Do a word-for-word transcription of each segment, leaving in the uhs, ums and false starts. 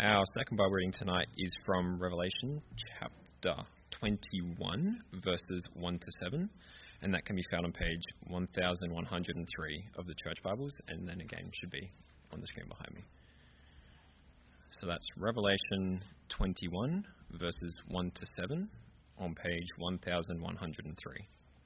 Our second Bible reading tonight is from Revelation chapter twenty-one, verses one to seven, and that can be found on page one thousand one hundred three of the Church Bibles, and then again should be on the screen behind me. So that's Revelation twenty-one, verses one to seven, on page one thousand one hundred three.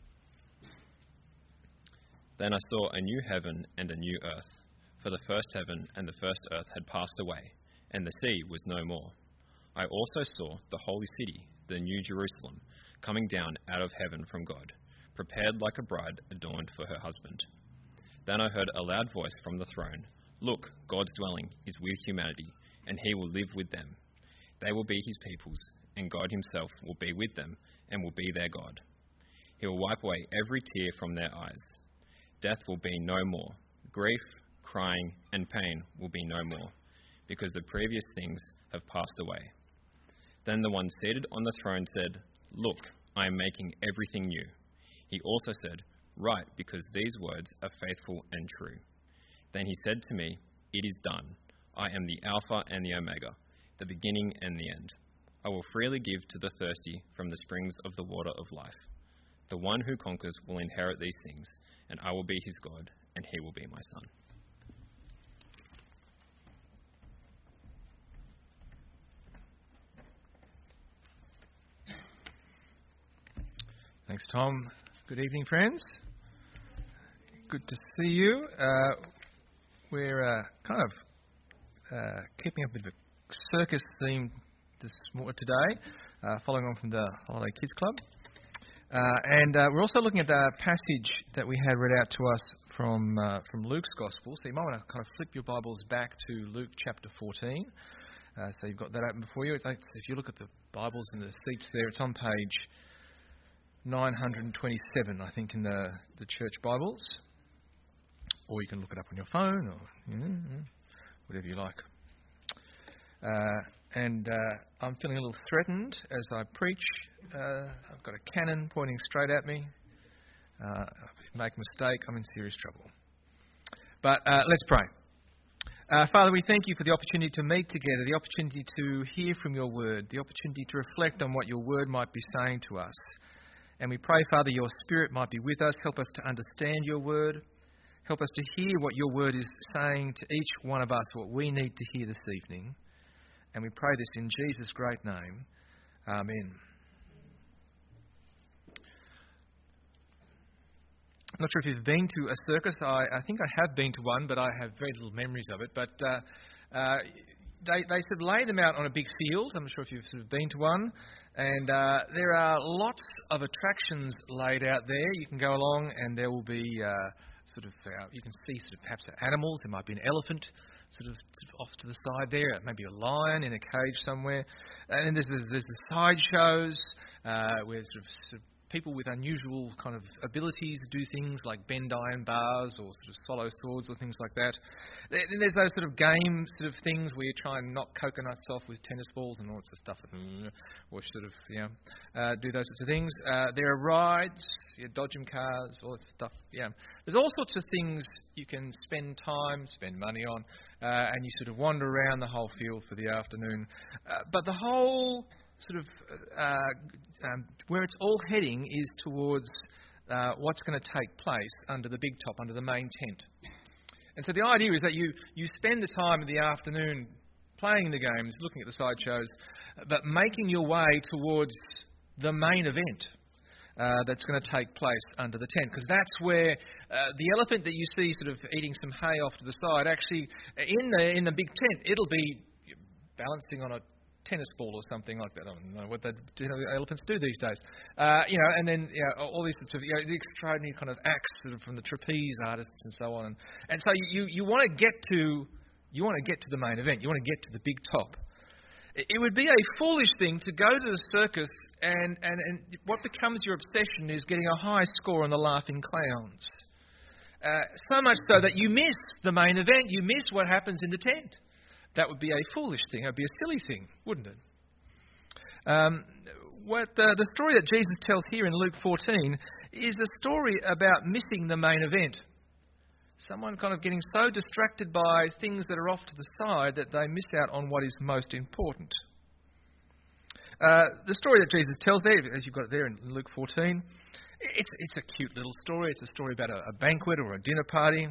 Then I saw a new heaven and a new earth, for the first heaven and the first earth had passed away, and the sea was no more. I also saw the holy city, the new Jerusalem, coming down out of heaven from God, prepared like a bride adorned for her husband. Then I heard a loud voice from the throne, "Look, God's dwelling is with humanity, and he will live with them. They will be his peoples, and God himself will be with them and will be their God. He will wipe away every tear from their eyes. Death will be no more. Grief, crying, and pain will be no more, because the previous things have passed away." Then the one seated on the throne said, "Look, I am making everything new." He also said, "Write, because these words are faithful and true." Then he said to me, "It is done. I am the Alpha and the Omega, the beginning and the end. I will freely give to the thirsty from the springs of the water of life. The one who conquers will inherit these things, and I will be his God, and he will be my son." Thanks, Tom. Good evening, friends. Good to see you. Uh, we're uh, kind of uh, keeping up with a circus theme this morning today, uh, following on from the Holiday Kids Club. Uh, and uh, we're also looking at the passage that we had read out to us from uh, from Luke's Gospel. So you might want to kind of flip your Bibles back to Luke chapter fourteen. Uh, so you've got that open before you. It's, if you look at the Bibles and the seats there, it's on page nine hundred twenty-seven, I think, in the, the church Bibles. Or you can look it up on your phone, or you know, whatever you like. Uh, and uh, I'm feeling a little threatened as I preach. Uh, I've got a cannon pointing straight at me. Uh, if I make a mistake, I'm in serious trouble. But uh, let's pray. Uh, Father, we thank you for the opportunity to meet together, the opportunity to hear from your word, the opportunity to reflect on what your word might be saying to us. And we pray, Father, your Spirit might be with us. Help us to understand your word. Help us to hear what your word is saying to each one of us, what we need to hear this evening. And we pray this in Jesus' great name. Amen. I'm not sure if you've been to a circus. I, I think I have been to one, but I have very little memories of it. But uh, uh, they, they sort of lay them out on a big field. I'm not sure if you've sort of been to one. And uh, there are lots of attractions laid out there. You can go along and there will be uh, sort of, uh, you can see sort of perhaps animals. There might be an elephant sort of, sort of off to the side there, maybe a lion in a cage somewhere. And then there's, there's, there's the side shows uh, where sort of, sort of people with unusual kind of abilities do things like bend iron bars or sort of swallow swords or things like that. Then there's those sort of game sort of things where you try and knock coconuts off with tennis balls and all sorts of stuff, or sort of, you know, uh, do those sorts of things. Uh, there are rides, you know, dodgem cars, all that stuff. Yeah, there's all sorts of things you can spend time, spend money on, uh, and you sort of wander around the whole field for the afternoon. Uh, but the whole sort of uh, um, where it's all heading is towards uh, what's going to take place under the big top, under the main tent. And so the idea is that you, you spend the time in the afternoon playing the games, looking at the sideshows, but making your way towards the main event uh, that's going to take place under the tent. Because that's where uh, the elephant that you see sort of eating some hay off to the side, actually in the in the big tent, it'll be balancing on a tennis ball or something like that. I don't know what the you know, elephants do these days. Uh, you know, and then you know, all these sorts of you know, the extraordinary kind of acts sort of from the trapeze artists and so on. And, and so you, you, you want to get to you want to get to the main event. You want to get to the big top. It, it would be a foolish thing to go to the circus and, and, and what becomes your obsession is getting a high score on the Laughing Clowns. Uh, so much so that you miss the main event. You miss what happens in the tent. That would be a foolish thing. It would be a silly thing, wouldn't it? Um, what the, the story that Jesus tells here in Luke fourteen is a story about missing the main event. Someone kind of getting so distracted by things that are off to the side that they miss out on what is most important. Uh, the story that Jesus tells there, as you've got it there in Luke fourteen, it's, it's a cute little story. It's a story about a, a banquet or a dinner party.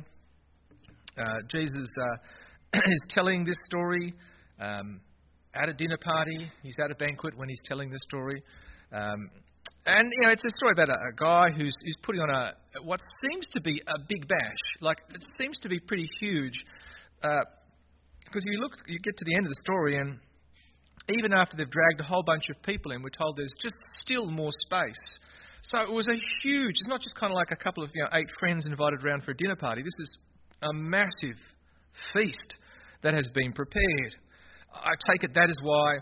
Uh, Jesus uh, is telling this story um, at a dinner party. He's at a banquet when he's telling this story. Um, And, you know, it's a story about a, a guy who's, who's putting on a what seems to be a big bash. Like, it seems to be pretty huge. Uh, because you look, you get to the end of the story, and even after they've dragged a whole bunch of people in, we're told there's just still more space. So it was a huge, it's not just kind of like a couple of, you know, eight friends invited around for a dinner party. This is a massive feast that has been prepared. I take it that is why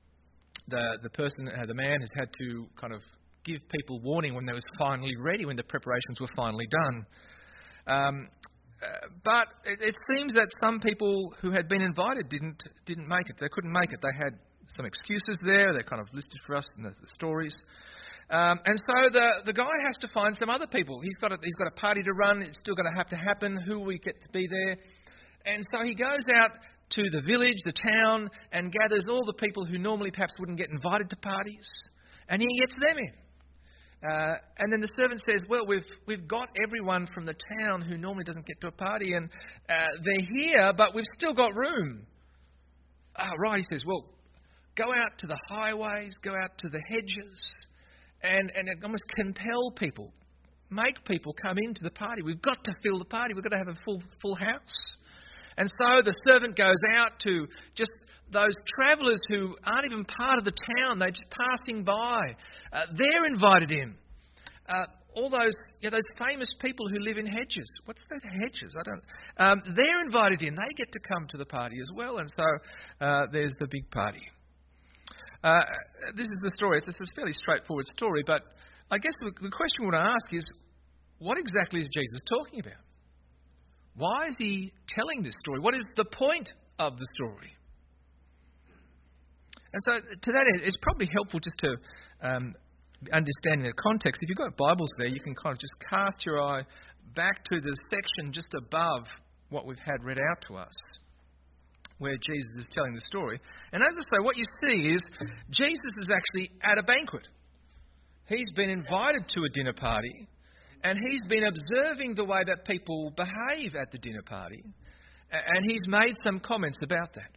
the the person, uh, the man has had to kind of give people warning when they was finally ready, when the preparations were finally done. Um, uh, but it, it seems that some people who had been invited didn't didn't make it. They couldn't make it. They had some excuses there. They're kind of listed for us in the, the stories. Um, and so the the guy has to find some other people. He's got a, he's got a party to run. It's still going to have to happen. Who will we get to be there? And so he goes out to the village, the town, and gathers all the people who normally perhaps wouldn't get invited to parties, and he gets them in. Uh, and then the servant says, well, we've we've got everyone from the town who normally doesn't get to a party, and uh, they're here, but we've still got room. Ah, right, he says, well, go out to the highways, go out to the hedges, and, and almost compel people, make people come into the party. We've got to fill the party. We've got to have a full full house. And so the servant goes out to just those travellers who aren't even part of the town, they're just passing by. Uh, they're invited in. Uh, all those you know, those famous people who live in hedges. What's that, hedges? I don't. Um, they're invited in. They get to come to the party as well. And so uh, there's the big party. Uh, this is the story. It's a fairly straightforward story, but I guess the, the question we want to ask is, what exactly is Jesus talking about? Why is he telling this story? What is the point of the story? And so to that end, it's probably helpful just to um, understanding the context. If you've got Bibles there, you can kind of just cast your eye back to the section just above what we've had read out to us, where Jesus is telling the story. And as I say, what you see is Jesus is actually at a banquet. He's been invited to a dinner party, and he's been observing the way that people behave at the dinner party, and he's made some comments about that.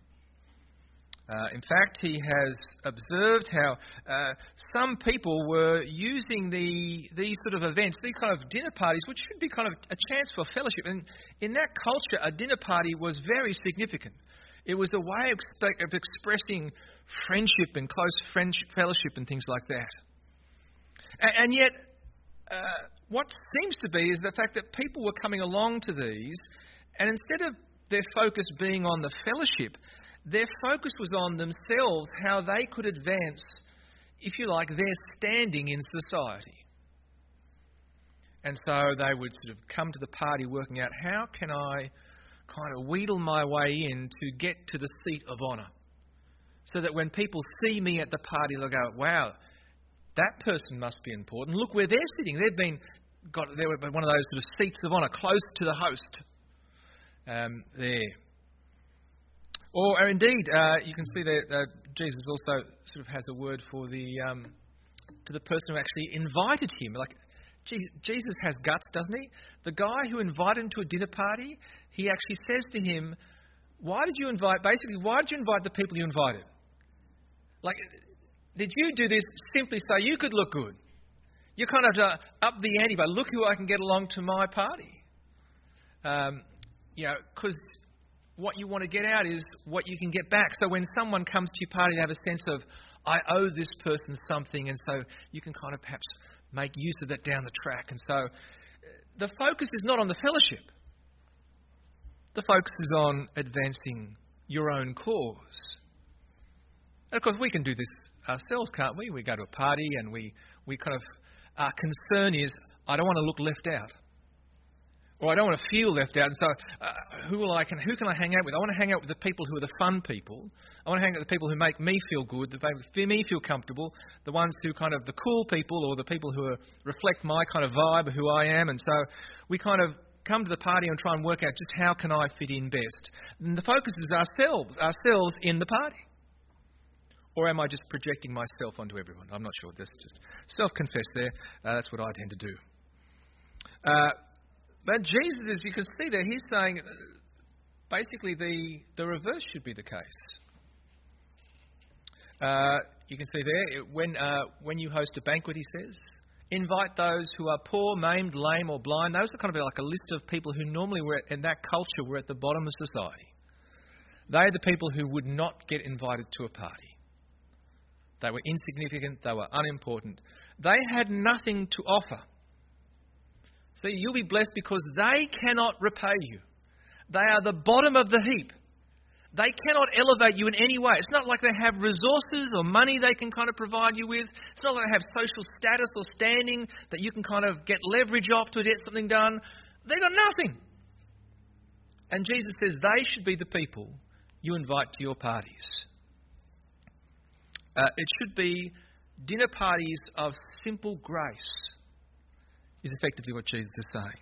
Uh, in fact, he has observed how uh, some people were using the these sort of events, these kind of dinner parties, which should be kind of a chance for fellowship. And in that culture, a dinner party was very significant. It was a way of, expe- of expressing friendship and close friendship, fellowship and things like that. And, and yet, uh, what seems to be is the fact that people were coming along to these, and instead of their focus being on the fellowship, their focus was on themselves, how they could advance, if you like, their standing in society. And so they would sort of come to the party working out, how can I kind of wheedle my way in to get to the seat of honour? So that when people see me at the party, they'll go, wow, that person must be important. Look where they're sitting. They've been got they were one of those sort of seats of honour, close to the host. Um, there. Or, or indeed, uh, you can see that uh, Jesus also sort of has a word for the um, to the person who actually invited him. Like, gee, Jesus has guts, doesn't he? The guy who invited him to a dinner party, he actually says to him, "Why did you invite? Basically, why did you invite the people you invited? Like, did you do this simply so you could look good? You kind of uh, up the ante by look who I can get along to my party. Um, you know, because." What you want to get out is what you can get back. So when someone comes to your party, they have a sense of, I owe this person something, and so you can kind of perhaps make use of that down the track. And so the focus is not on the fellowship. The focus is on advancing your own cause. And of course, we can do this ourselves, can't we? We go to a party and we, we kind of, our concern is, I don't want to look left out. Or I don't want to feel left out, and so uh, who will I can who can I hang out with? I want to hang out with the people who are the fun people. I want to hang out with the people who make me feel good, that make me feel comfortable, the ones who kind of the cool people, or the people who are, reflect my kind of vibe of who I am. And so we kind of come to the party and try and work out just how can I fit in best. And the focus is ourselves, ourselves in the party. Or am I just projecting myself onto everyone? I'm not sure. That's just self-confess there. Uh, that's what I tend to do. Uh, but Jesus, as you can see there, he's saying basically the, the reverse should be the case. Uh, you can see there, when, uh, when you host a banquet, he says, invite those who are poor, maimed, lame or blind. Those are kind of like a list of people who normally were, at, in that culture, were at the bottom of society. They're the people who would not get invited to a party. They were insignificant, they were unimportant. They had nothing to offer. See, you'll be blessed because they cannot repay you. They are the bottom of the heap. They cannot elevate you in any way. It's not like they have resources or money they can kind of provide you with. It's not like they have social status or standing that you can kind of get leverage off to get something done. They've got nothing. And Jesus says they should be the people you invite to your parties. Uh, it should be dinner parties of simple grace, is effectively what Jesus is saying.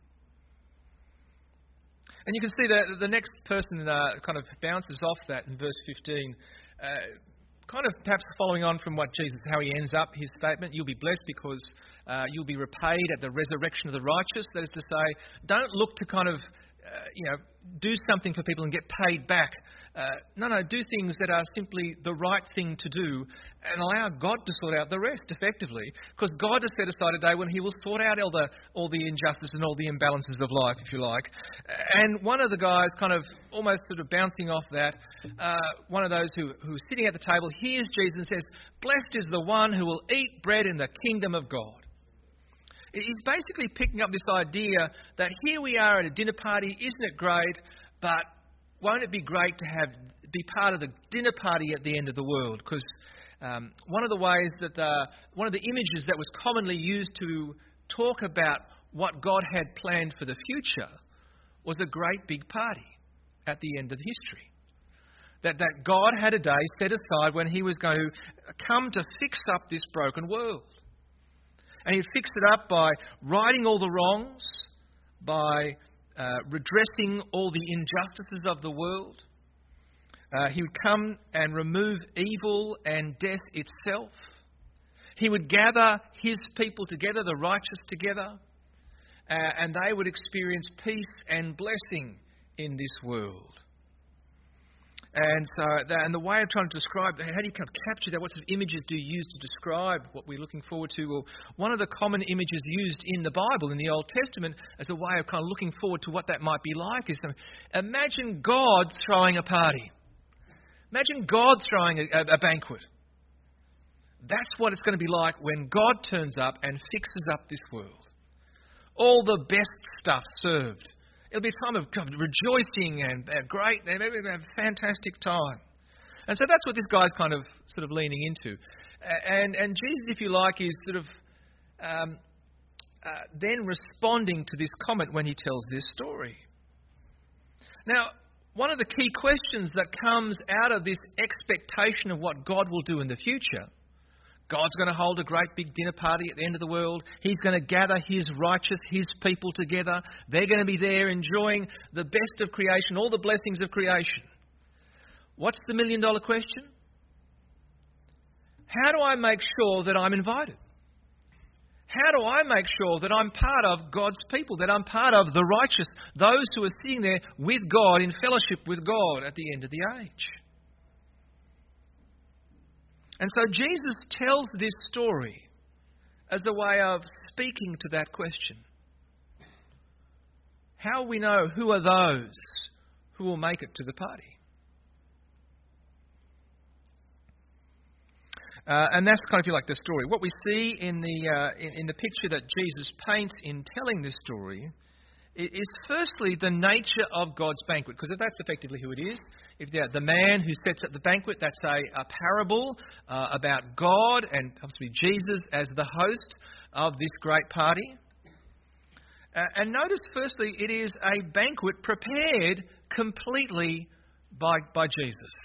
And you can see that the next person uh, kind of bounces off that in verse fifteen, uh, kind of perhaps following on from what Jesus, how he ends up his statement. You'll be blessed because uh, you'll be repaid at the resurrection of the righteous. That is to say, don't look to kind of Uh, you know, do something for people and get paid back. Uh, no, no, do things that are simply the right thing to do and allow God to sort out the rest effectively, because God has set aside a day when he will sort out all the, all the injustice and all the imbalances of life, if you like. And one of the guys kind of almost sort of bouncing off that, uh, one of those who, who's sitting at the table hears Jesus and says, blessed is the one who will eat bread in the kingdom of God. He's basically picking up this idea that here we are at a dinner party, isn't it great? But won't it be great to have be part of the dinner party at the end of the world? Because um, one of the ways that the, one of the images that was commonly used to talk about what God had planned for the future was a great big party at the end of history. That that God had a day set aside when he was going to come to fix up this broken world. And he'd fix it up by righting all the wrongs, by uh, redressing all the injustices of the world. Uh, he would come and remove evil and death itself. He would gather his people together, the righteous together, uh, and they would experience peace and blessing in this world. And so, that, and the way of trying to describe, how do you kind of capture that? What sort of images do you use to describe what we're looking forward to? Well, one of the common images used in the Bible, in the Old Testament, as a way of kind of looking forward to what that might be like is, imagine God throwing a party. Imagine God throwing a, a, a banquet. That's what it's going to be like when God turns up and fixes up this world. All the best stuff served. It'll be a time of rejoicing and great, and we're going to have a fantastic time. And so that's what this guy's kind of sort of leaning into. And and Jesus, if you like, is sort of um, uh, then responding to this comment when he tells this story. Now, one of the key questions that comes out of this expectation of what God will do in the future, God's going to hold a great big dinner party at the end of the world. He's going to gather his righteous, his people together. They're going to be there enjoying the best of creation, all the blessings of creation. What's the million dollar question? How do I make sure that I'm invited? How do I make sure that I'm part of God's people, that I'm part of the righteous, those who are sitting there with God, in fellowship with God at the end of the age? And so Jesus tells this story as a way of speaking to that question. How will we know who are those who will make it to the party? Uh, and that's kind of like the story. What we see in the uh, in, in the picture that Jesus paints in telling this story is firstly the nature of God's banquet, because if that's effectively who it is, if the man who sets up the banquet, that's a, a parable uh, about God and obviously Jesus as the host of this great party. Uh, and notice firstly, it is a banquet prepared completely by, by Jesus.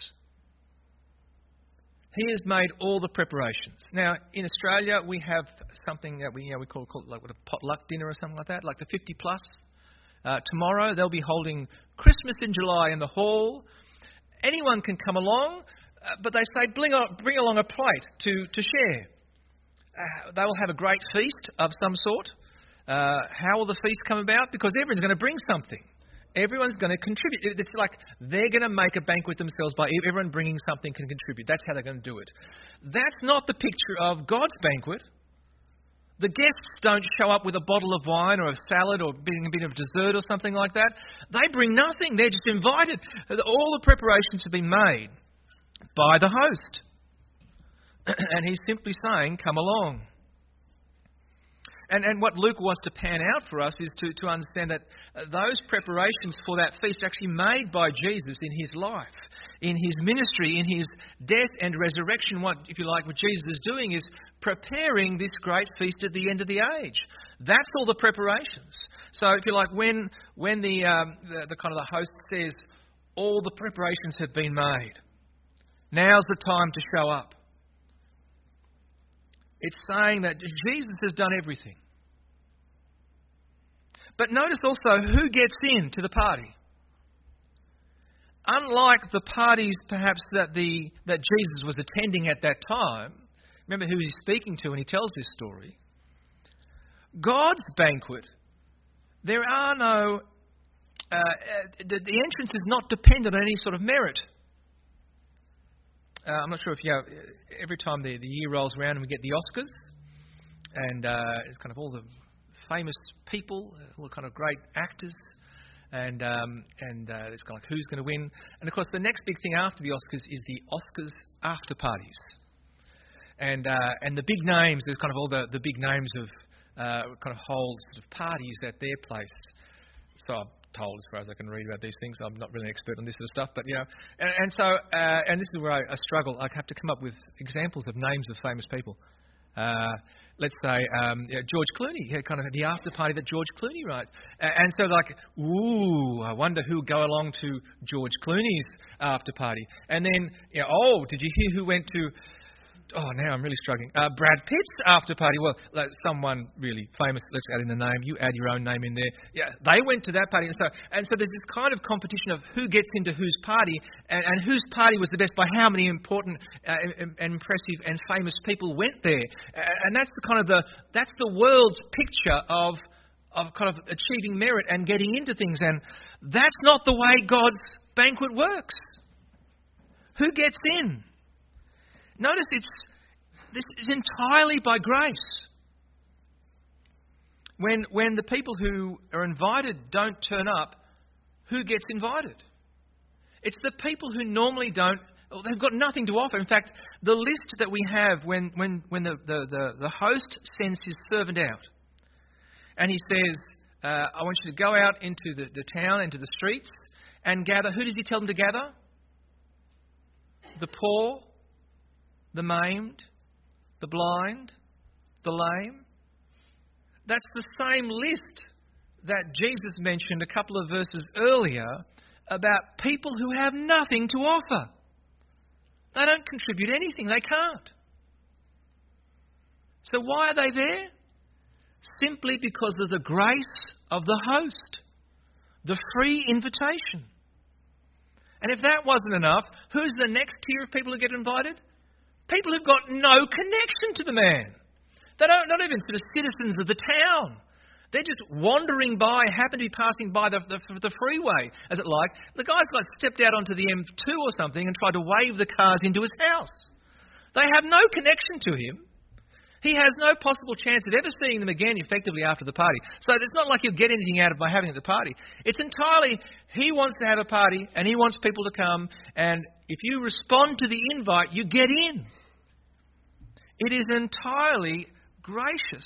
He has made all the preparations. Now, in Australia, we have something that we you know, we call, call like what, a potluck dinner or something like that, like the fifty plus. Uh, tomorrow they'll be holding Christmas in July in the hall. Anyone can come along, uh, but they say bring, a, bring along a plate to, to share. Uh, they will have a great feast of some sort. Uh, how will the feast come about? Because everyone's going to bring something. Everyone's going to contribute. It's like they're going to make a banquet themselves by everyone bringing something can contribute. That's how they're going to do it. That's not the picture of God's banquet. The guests don't show up with a bottle of wine or a salad or a bit of dessert or something like that. They bring nothing. They're just invited. All the preparations have been made by the host. And he's simply saying, come along. And, and what Luke wants to pan out for us is to, to understand that those preparations for that feast are actually made by Jesus in his life, in his ministry, in his death and resurrection. What, if you like, what Jesus is doing is preparing this great feast at the end of the age. That's all the preparations. So, if you like, when when the, um, the, the kind of the host says, all the preparations have been made, now's the time to show up. It's saying that Jesus has done everything. But notice also who gets in to the party. Unlike the parties perhaps that the that Jesus was attending at that time, remember who he's speaking to when he tells this story. God's banquet, there are no, uh, the, the entrance is not dependent on any sort of merit. Uh, I'm not sure if you have, every time the, the year rolls around and we get the Oscars, and uh, it's kind of all the famous people, all the kind of great actors, and um, and uh, it's kind of like who's going to win. And of course, the next big thing after the Oscars is the Oscars after parties, and uh, and the big names. There's kind of all the, the big names of uh, kind of hold sort of parties at their place. So I'm told, as far as I can read about these things. I'm not really an expert on this sort of stuff, but you know, and, and so uh, and this is where I, I struggle. I have to come up with examples of names of famous people. Uh, let's say um, yeah, George Clooney, yeah, kind of the after party that George Clooney writes, and, and so like, ooh, I wonder who'll go along to George Clooney's after party, and then you know, oh, did you hear who went to? Oh, now I'm really struggling. Uh, Brad Pitt's after party. Well, like someone really famous. Let's add in a name. You add your own name in there. Yeah, they went to that party, and so and so there's this kind of competition of who gets into whose party, and, and whose party was the best by how many important, uh, and, and impressive, and famous people went there. And that's the kind of the that's the world's picture of of kind of achieving merit and getting into things, and that's not the way God's banquet works. Who gets in? Notice it's this is entirely by grace. When when the people who are invited don't turn up, who gets invited? It's the people who normally don't. Well, they've got nothing to offer. In fact, the list that we have when when when the the, the, the host sends his servant out, and he says, uh, "I want you to go out into the, the town, into the streets, and gather." Who does he tell them to gather? The poor, the maimed, the blind, the lame. That's the same list that Jesus mentioned a couple of verses earlier about people who have nothing to offer. They don't contribute anything. They can't. So why are they there? Simply because of the grace of the host, the free invitation. And if that wasn't enough, who's the next tier of people who get invited? People who've got no connection to the man. They don't, not even sort of citizens of the town. They're just wandering by, happen to be passing by the, the, the freeway, as it like. The guy's like stepped out onto the M two or something and tried to wave the cars into his house. They have no connection to him. He has no possible chance of ever seeing them again effectively after the party. So it's not like he'll get anything out of by having it at the party. It's entirely, he wants to have a party and he wants people to come, and if you respond to the invite, you get in. It is entirely gracious.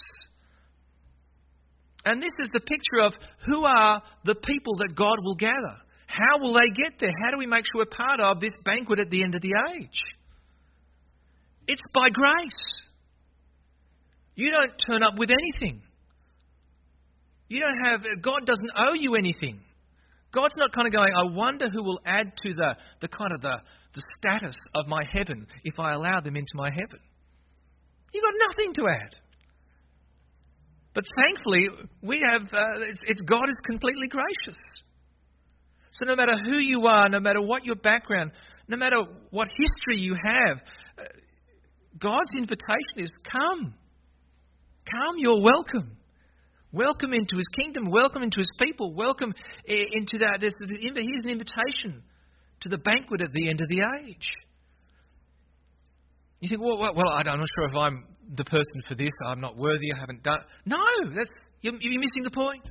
And this is the picture of who are the people that God will gather. How will they get there? How do we make sure we're part of this banquet at the end of the age? It's by grace. You don't turn up with anything. You don't have, God doesn't owe you anything. God's not kind of going, I wonder who will add to the, the kind of the, the status of my heaven if I allow them into my heaven. You've got nothing to add. But thankfully, we have, uh, it's, it's God is completely gracious. So no matter who you are, no matter what your background, no matter what history you have, uh, God's invitation is come. Come, you're welcome. Welcome into his kingdom. Welcome into his people. Welcome into that. There's, here's an invitation to the banquet at the end of the age. You think, well, well, I'm not sure if I'm the person for this. I'm not worthy. I haven't done. No, that's you're, you're missing the point.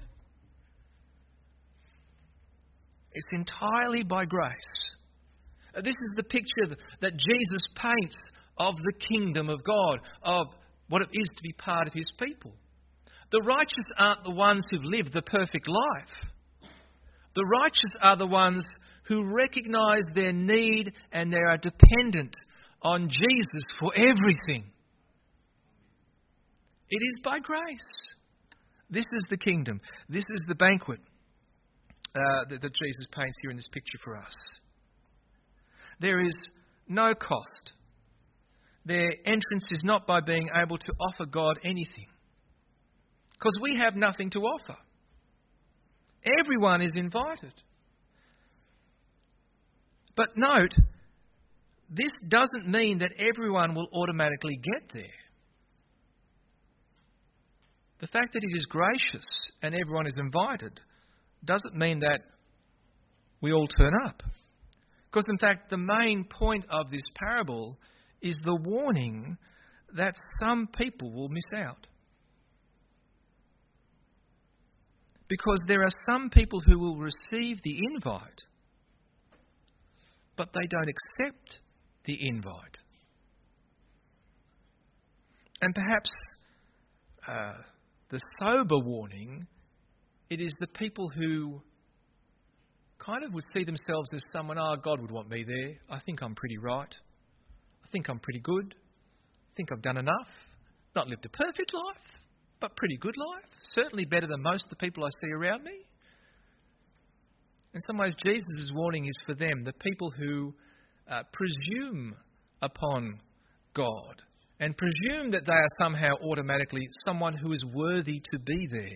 It's entirely by grace. This is the picture that Jesus paints of the kingdom of God, of what it is to be part of his people. The righteous aren't the ones who've lived the perfect life. The righteous are the ones who recognise their need and they are dependent on Jesus for everything. It is by grace. This is the kingdom. This is the banquet uh, that, that Jesus paints here in this picture for us. There is no cost. Their entrance is not by being able to offer God anything, because we have nothing to offer. Everyone is invited. But note, this doesn't mean that everyone will automatically get there. The fact that it is gracious and everyone is invited doesn't mean that we all turn up. Because in fact, the main point of this parable is the warning that some people will miss out. Because there are some people who will receive the invite, but they don't accept the invite. And perhaps uh, the sober warning, it is the people who kind of would see themselves as someone, oh, God would want me there. I think I'm pretty right. I think I'm pretty good. I think I've done enough. Not lived a perfect life, but pretty good life. Certainly better than most of the people I see around me. In some ways, Jesus' warning is for them, the people who uh, presume upon God and presume that they are somehow automatically someone who is worthy to be there.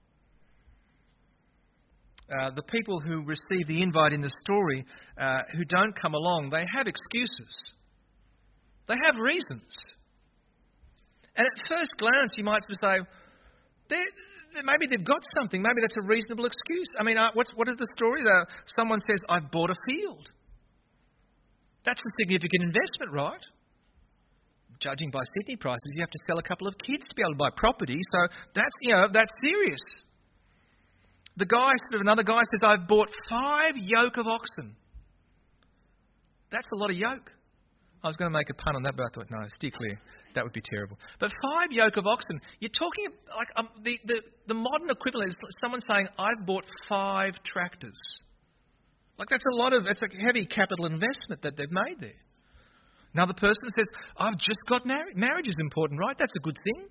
Uh, the people who receive the invite in the story, uh, who don't come along, they have excuses. They have reasons. And at first glance, you might sort of say, maybe they've got something. Maybe that's a reasonable excuse. I mean, uh, what's, what is the story? Uh, someone says, I've bought a field. That's a significant investment, right? Judging by Sydney prices, you have to sell a couple of kids to be able to buy property. So that's, you know, that's serious. The guy, sort of another guy says, I've bought five yoke of oxen. That's a lot of yoke. I was going to make a pun on that, but I thought, no, steer clear. That would be terrible. But five yoke of oxen, you're talking like um, the, the, the modern equivalent is someone saying, I've bought five tractors. Like that's a lot of, it's a heavy capital investment that they've made there. Another person says, I've just got married. Marriage is important, right? That's a good thing.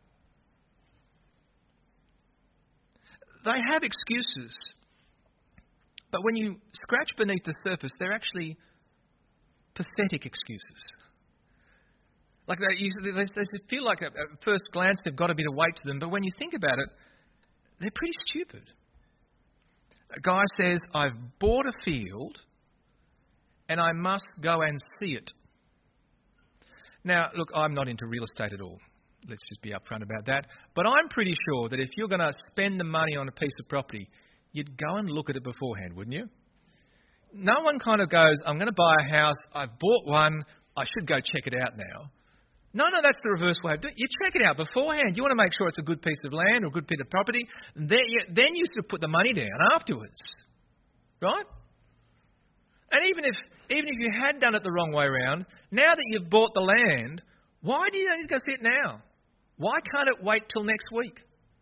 They have excuses. But when you scratch beneath the surface, they're actually pathetic excuses. Like they, they, they feel like at first glance they've got a bit of weight to them, but when you think about it, they're pretty stupid. A guy says, I've bought a field and I must go and see it. Now, look, I'm not into real estate at all. Let's just be upfront about that. But I'm pretty sure that if you're going to spend the money on a piece of property, you'd go and look at it beforehand, wouldn't you? No one kind of goes, I'm going to buy a house, I've bought one, I should go check it out now. No, no, that's the reverse way of doing it. You check it out beforehand. You want to make sure it's a good piece of land or a good bit of property. Then you, then you sort of put the money down afterwards. Right? And even if even if you had done it the wrong way around, now that you've bought the land, why do you need to go see it now? Why can't it wait till next week?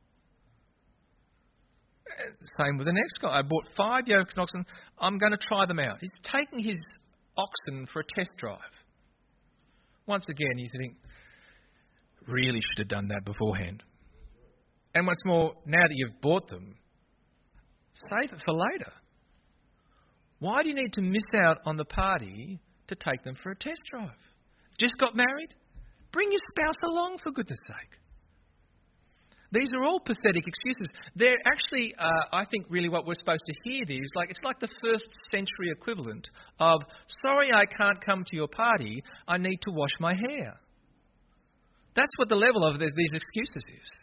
Same with the next guy. I bought five yokes of oxen. I'm going to try them out. He's taking his oxen for a test drive. Once again, you think, really should have done that beforehand. And what's more, now that you've bought them, save it for later. Why do you need to miss out on the party to take them for a test drive? Just got married? Bring your spouse along, for goodness sake. These are all pathetic excuses. They're actually, uh, I think, really what we're supposed to hear these. Like, it's like the first century equivalent of, sorry, I can't come to your party, I need to wash my hair. That's what the level of the, these excuses is.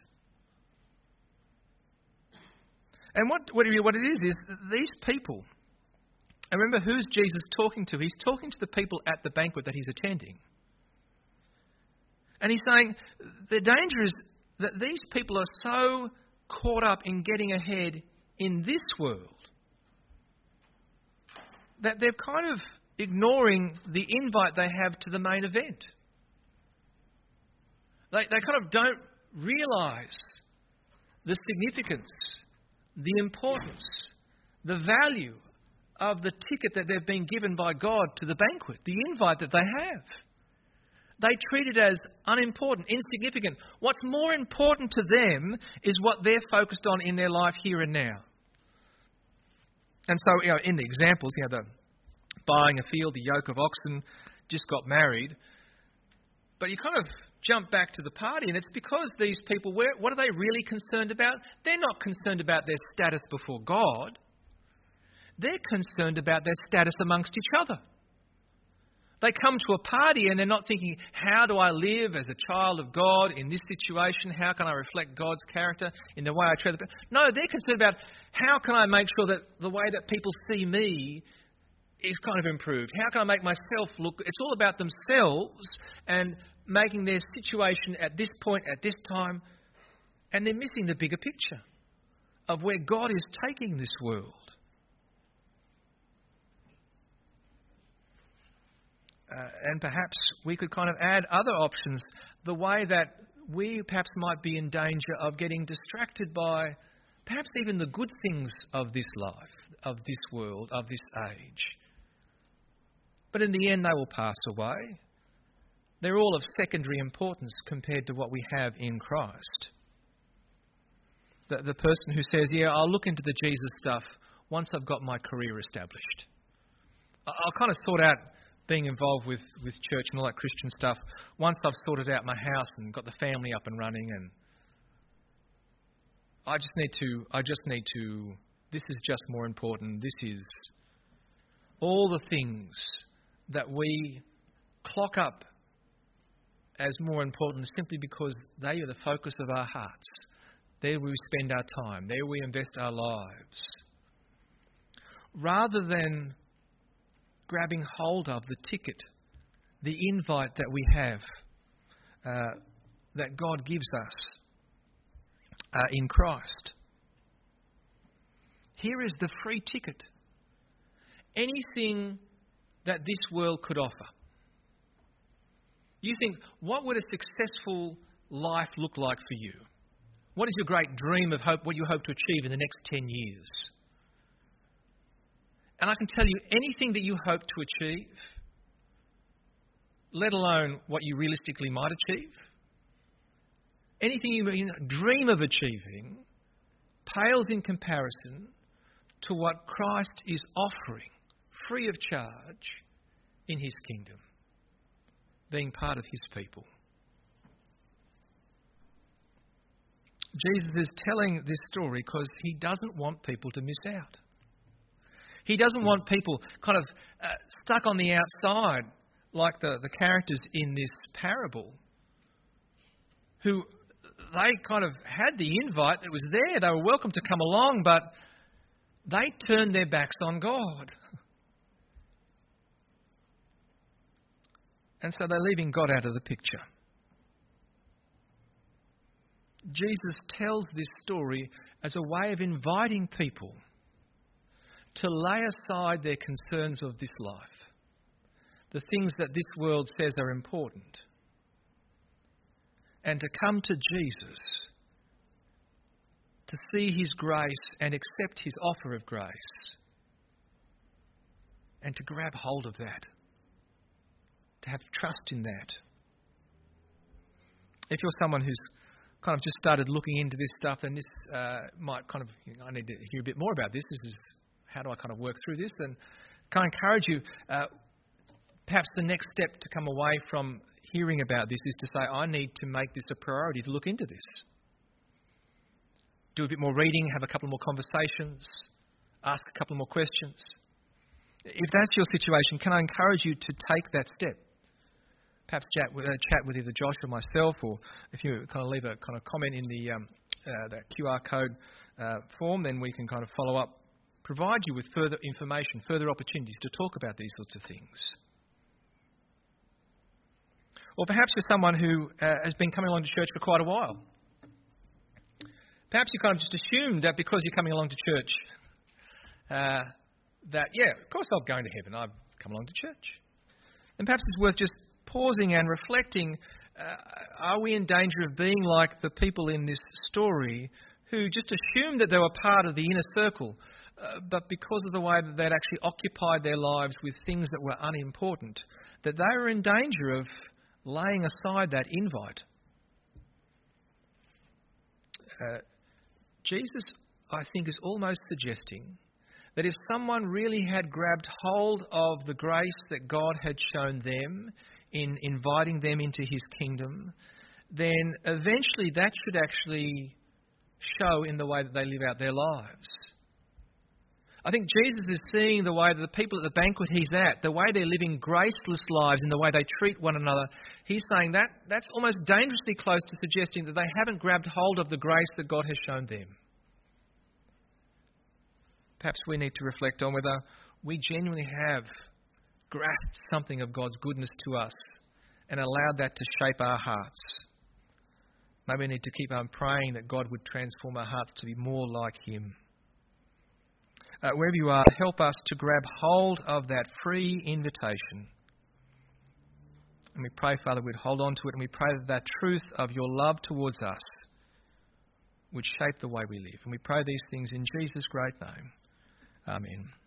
And what, what, what it is, is these people, and remember who's Jesus talking to? He's talking to the people at the banquet that he's attending. And he's saying, the danger is that these people are so caught up in getting ahead in this world that they're kind of ignoring the invite they have to the main event. They, they kind of don't realise the significance, the importance, the value of the ticket that they've been given by God to the banquet, the invite that they have. They treat it as unimportant, insignificant. What's more important to them is what they're focused on in their life here and now. And so, you know, in the examples, you know, the buying a field, the yoke of oxen, just got married. But you kind of jump back to the party, and it's because these people, where, what are they really concerned about? They're not concerned about their status before God. They're concerned about their status amongst each other. They come to a party and they're not thinking, how do I live as a child of God in this situation? How can I reflect God's character in the way I treat them? No, they're concerned about how can I make sure that the way that people see me is kind of improved. How can I make myself look... It's all about themselves and making their situation at this point, at this time, and they're missing the bigger picture of where God is taking this world. Uh, and perhaps we could kind of add other options, the way that we perhaps might be in danger of getting distracted by perhaps even the good things of this life, of this world, of this age. But in the end, they will pass away. They're all of secondary importance compared to what we have in Christ. The, the person who says, yeah, I'll look into the Jesus stuff once I've got my career established. I'll kind of sort out being involved with, with church and all that Christian stuff once I've sorted out my house and got the family up and running, and I just need to, I just need to, this is just more important. This is all the things that we clock up as more important simply because they are the focus of our hearts. There we spend our time. There we invest our lives. Rather than grabbing hold of the ticket, the invite that we have, uh, that God gives us uh, in Christ. Here is the free ticket. Anything that this world could offer. You think, what would a successful life look like for you? What is your great dream of hope, what you hope to achieve in the next ten years? And I can tell you, anything that you hope to achieve, let alone what you realistically might achieve, anything you dream of achieving pales in comparison to what Christ is offering, free of charge, in his kingdom, being part of his people. Jesus is telling this story because he doesn't want people to miss out. He doesn't want people kind of uh, stuck on the outside like the, the characters in this parable who they kind of had the invite that was there. They were welcome to come along, but they turned their backs on God. And so they're leaving God out of the picture. Jesus tells this story as a way of inviting people to lay aside their concerns of this life, the things that this world says are important, and to come to Jesus, to see his grace and accept his offer of grace, and to grab hold of that, to have trust in that. If you're someone who's kind of just started looking into this stuff, then this uh, might kind of, you know, I need to hear a bit more about this. This is how do I kind of work through this? And can I encourage you, uh, perhaps the next step to come away from hearing about this is to say, I need to make this a priority to look into this. do a bit more reading, have a couple more conversations, ask a couple more questions. If that's your situation, can I encourage you to take that step? Perhaps chat with, uh, chat with either Josh or myself, or if you kind of leave a kind of comment in the um, uh, that Q R code uh, form, then we can kind of follow up, provide you with further information, further opportunities to talk about these sorts of things. Or perhaps you're someone who uh, has been coming along to church for quite a while. Perhaps you kind of just assumed that because you're coming along to church, uh, that, yeah, of course I'm going to heaven. I've come along to church. And perhaps it's worth just pausing and reflecting, uh, are we in danger of being like the people in this story who just assumed that they were part of the inner circle, uh, but because of the way that they'd actually occupied their lives with things that were unimportant, that they were in danger of laying aside that invite? Uh, Jesus, I think, is almost suggesting that if someone really had grabbed hold of the grace that God had shown them in inviting them into his kingdom, then eventually that should actually show in the way that they live out their lives. I think Jesus is seeing the way that the people at the banquet he's at, the way they're living graceless lives in the way they treat one another. He's saying that that's almost dangerously close to suggesting that they haven't grabbed hold of the grace that God has shown them. Perhaps we need to reflect on whether we genuinely have grasped something of God's goodness to us and allowed that to shape our hearts. Maybe we need to keep on praying that God would transform our hearts to be more like him. Uh, wherever you are, help us to grab hold of that free invitation. And we pray, Father, we'd hold on to it, and we pray that that truth of your love towards us would shape the way we live. And we pray these things in Jesus' great name. Amen.